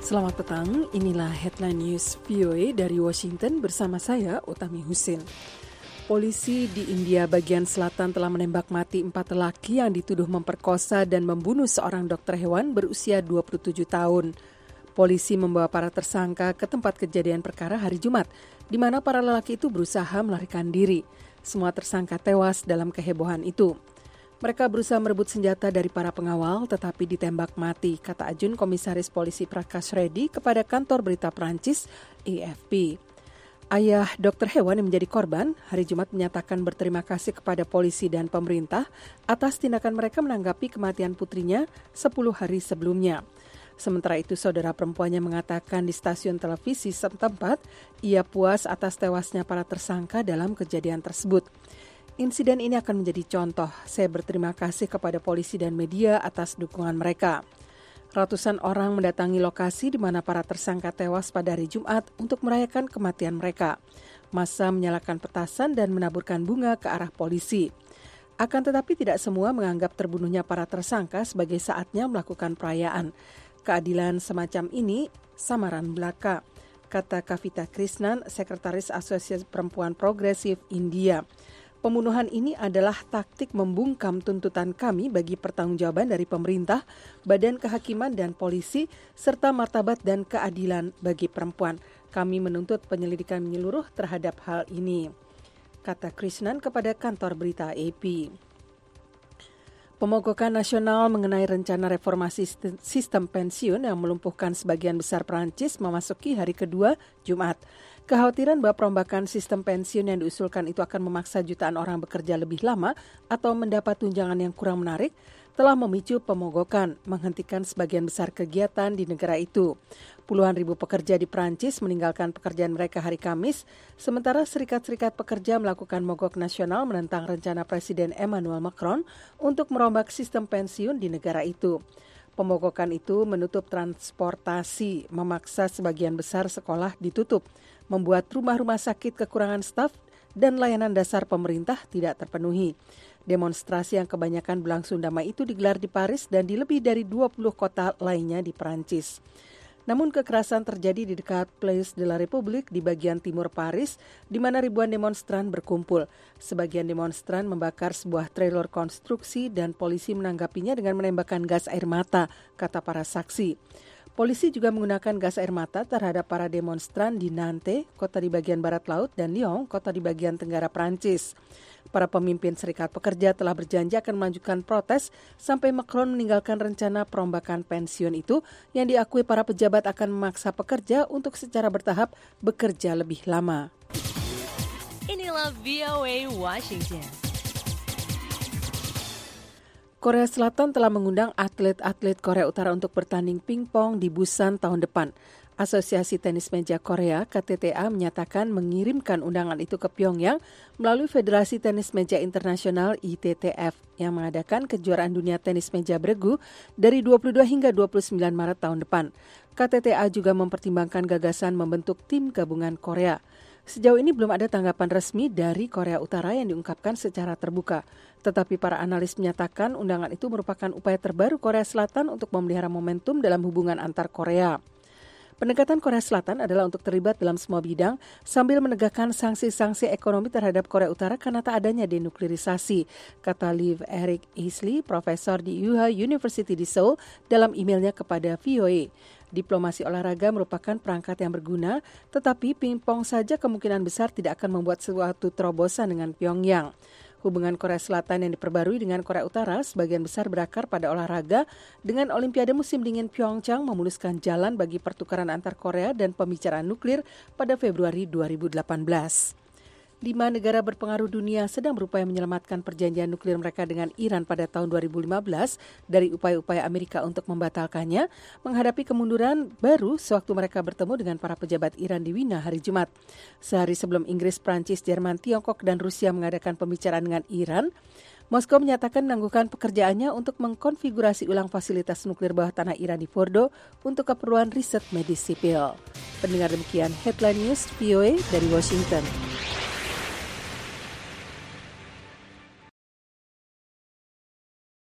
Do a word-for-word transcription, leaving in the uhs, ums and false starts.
Selamat petang, inilah Headline News V O A dari Washington bersama saya, Utami Husin. Polisi di India bagian selatan telah menembak mati empat lelaki yang dituduh memperkosa dan membunuh seorang dokter hewan berusia dua puluh tujuh tahun. Polisi membawa para tersangka ke tempat kejadian perkara hari Jumat, di mana para lelaki itu berusaha melarikan diri. Semua tersangka tewas dalam kehebohan itu. Mereka berusaha merebut senjata dari para pengawal tetapi ditembak mati, kata Ajun Komisaris Polisi Prakash Reddy kepada kantor berita Prancis A F P. Ayah dokter hewan yang menjadi korban hari Jumat menyatakan berterima kasih kepada polisi dan pemerintah atas tindakan mereka menanggapi kematian putrinya sepuluh hari sebelumnya. Sementara itu, saudara perempuannya mengatakan di stasiun televisi setempat ia puas atas tewasnya para tersangka dalam kejadian tersebut. Insiden ini akan menjadi contoh. Saya berterima kasih kepada polisi dan media atas dukungan mereka. Ratusan orang mendatangi lokasi di mana para tersangka tewas pada hari Jumat untuk merayakan kematian mereka. Massa menyalakan petasan dan menaburkan bunga ke arah polisi. Akan tetapi tidak semua menganggap terbunuhnya para tersangka sebagai saatnya melakukan perayaan. Keadilan semacam ini samaran belaka, kata Kavita Krishnan, Sekretaris Asosiasi Perempuan Progresif India. Pembunuhan ini adalah taktik membungkam tuntutan kami bagi pertanggungjawaban dari pemerintah, badan kehakiman dan polisi, serta martabat dan keadilan bagi perempuan. Kami menuntut penyelidikan menyeluruh terhadap hal ini, kata Krishnan kepada kantor berita A P. Pemogokan nasional mengenai rencana reformasi sistem pensiun yang melumpuhkan sebagian besar Perancis memasuki hari kedua Jumat. Kekhawatiran bahwa perombakan sistem pensiun yang diusulkan itu akan memaksa jutaan orang bekerja lebih lama atau mendapat tunjangan yang kurang menarik telah memicu pemogokan, menghentikan sebagian besar kegiatan di negara itu. Puluhan ribu pekerja di Perancis meninggalkan pekerjaan mereka hari Kamis, sementara serikat-serikat pekerja melakukan mogok nasional menentang rencana Presiden Emmanuel Macron untuk merombak sistem pensiun di negara itu. Pemogokan itu menutup transportasi, memaksa sebagian besar sekolah ditutup, membuat rumah-rumah sakit kekurangan staf, dan layanan dasar pemerintah tidak terpenuhi. Demonstrasi yang kebanyakan berlangsung damai itu digelar di Paris dan di lebih dari dua puluh kota lainnya di Perancis. Namun kekerasan terjadi di dekat Place de la République di bagian timur Paris, di mana ribuan demonstran berkumpul. Sebagian demonstran membakar sebuah trailer konstruksi dan polisi menanggapinya dengan menembakkan gas air mata, kata para saksi. Polisi juga menggunakan gas air mata terhadap para demonstran di Nantes, kota di bagian barat laut, dan Lyon, kota di bagian tenggara Prancis. Para pemimpin serikat pekerja telah berjanji akan melanjutkan protes sampai Macron meninggalkan rencana perombakan pensiun itu yang diakui para pejabat akan memaksa pekerja untuk secara bertahap bekerja lebih lama. Inilah V O A Washington. Korea Selatan telah mengundang atlet-atlet Korea Utara untuk bertanding pingpong di Busan tahun depan. Asosiasi Tenis Meja Korea K T T A menyatakan mengirimkan undangan itu ke Pyongyang melalui Federasi Tenis Meja Internasional I T T F yang mengadakan kejuaraan dunia tenis meja beregu dari dua puluh dua hingga dua puluh sembilan Maret tahun depan. K T T A juga mempertimbangkan gagasan membentuk tim gabungan Korea. Sejauh ini belum ada tanggapan resmi dari Korea Utara yang diungkapkan secara terbuka. Tetapi para analis menyatakan undangan itu merupakan upaya terbaru Korea Selatan untuk memelihara momentum dalam hubungan antar Korea. Pendekatan Korea Selatan adalah untuk terlibat dalam semua bidang sambil menegakkan sanksi-sanksi ekonomi terhadap Korea Utara karena tak adanya denuklirisasi, kata Liv Eric Easley, profesor di Yuha University di Seoul dalam emailnya kepada V O A. Diplomasi olahraga merupakan perangkat yang berguna, tetapi pingpong saja kemungkinan besar tidak akan membuat suatu terobosan dengan Pyongyang. Hubungan Korea Selatan yang diperbarui dengan Korea Utara sebagian besar berakar pada olahraga, dengan Olimpiade musim dingin Pyeongchang memuluskan jalan bagi pertukaran antar Korea dan pembicaraan nuklir pada Februari dua ribu delapan belas. Lima negara berpengaruh dunia sedang berupaya menyelamatkan perjanjian nuklir mereka dengan Iran pada tahun dua ribu lima belas dari upaya-upaya Amerika untuk membatalkannya, menghadapi kemunduran baru sewaktu mereka bertemu dengan para pejabat Iran di Wina hari Jumat. Sehari sebelum Inggris, Prancis, Jerman, Tiongkok, dan Rusia mengadakan pembicaraan dengan Iran, Moskow menyatakan menangguhkan pekerjaannya untuk mengkonfigurasi ulang fasilitas nuklir bawah tanah Iran di Fordo untuk keperluan riset medis sipil. Pendengar, demikian Headline News V O A dari Washington.